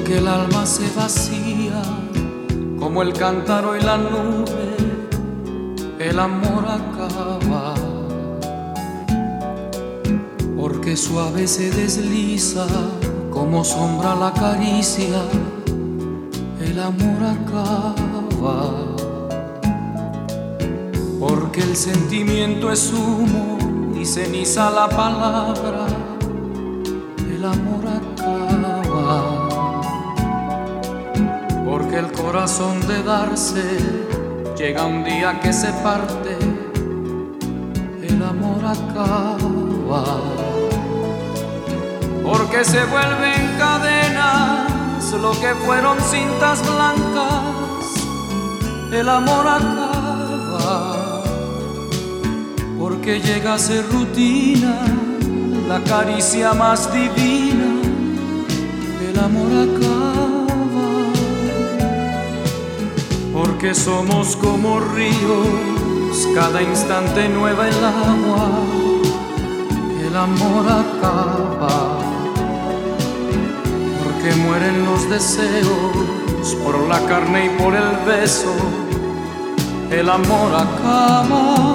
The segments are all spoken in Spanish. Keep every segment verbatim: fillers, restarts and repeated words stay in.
porque el alma se vacía como el cántaro y la nube, el amor acaba. Porque suave se desliza como sombra la caricia, el amor acaba. Porque el sentimiento es humo y ceniza la palabra, el amor acaba. Porque el corazón de darse llega un día que se parte, el amor acaba. Porque se vuelven cadenas lo que fueron cintas blancas, el amor acaba. Porque llega a ser rutina la caricia más divina, el amor acaba. Porque somos como ríos, cada instante nueva el agua, el amor acaba. Porque mueren los deseos por la carne y por el beso, el amor acaba.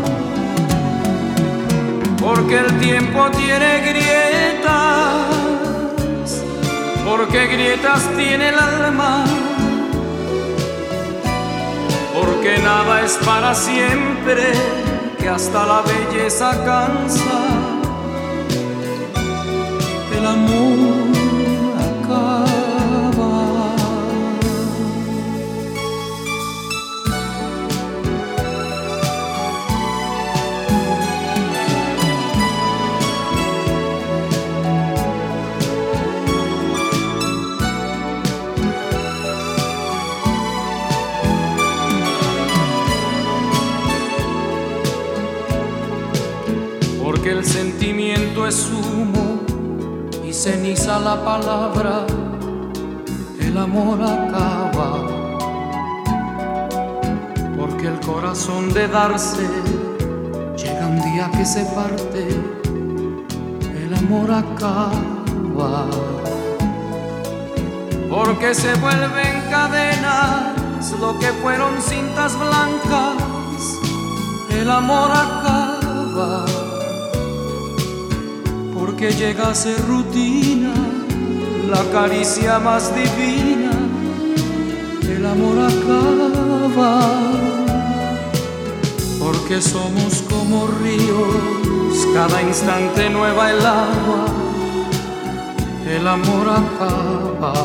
Porque el tiempo tiene grietas, porque grietas tiene el alma. Porque nada es para siempre, que hasta la belleza cansa, el amor acaba. Porque el sentimiento es humo y ceniza la palabra, el amor acaba. Porque el corazón de darse llega un día que se parte, el amor acaba. Porque se vuelven cadenas lo que fueron cintas blancas, el amor acaba. Porque llega a ser rutina la caricia más divina, el amor acaba. Porque somos como ríos, cada instante nueva el agua, el amor acaba.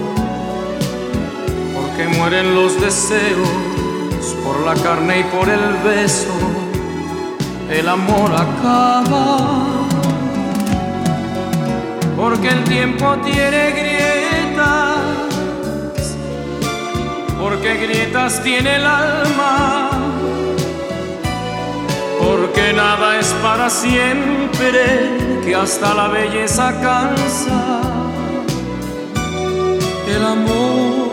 Porque mueren los deseos por la carne y por el beso, el amor acaba. Porque el tiempo tiene grietas, porque grietas tiene el alma. Porque nada es para siempre, que hasta la belleza cansa, el amor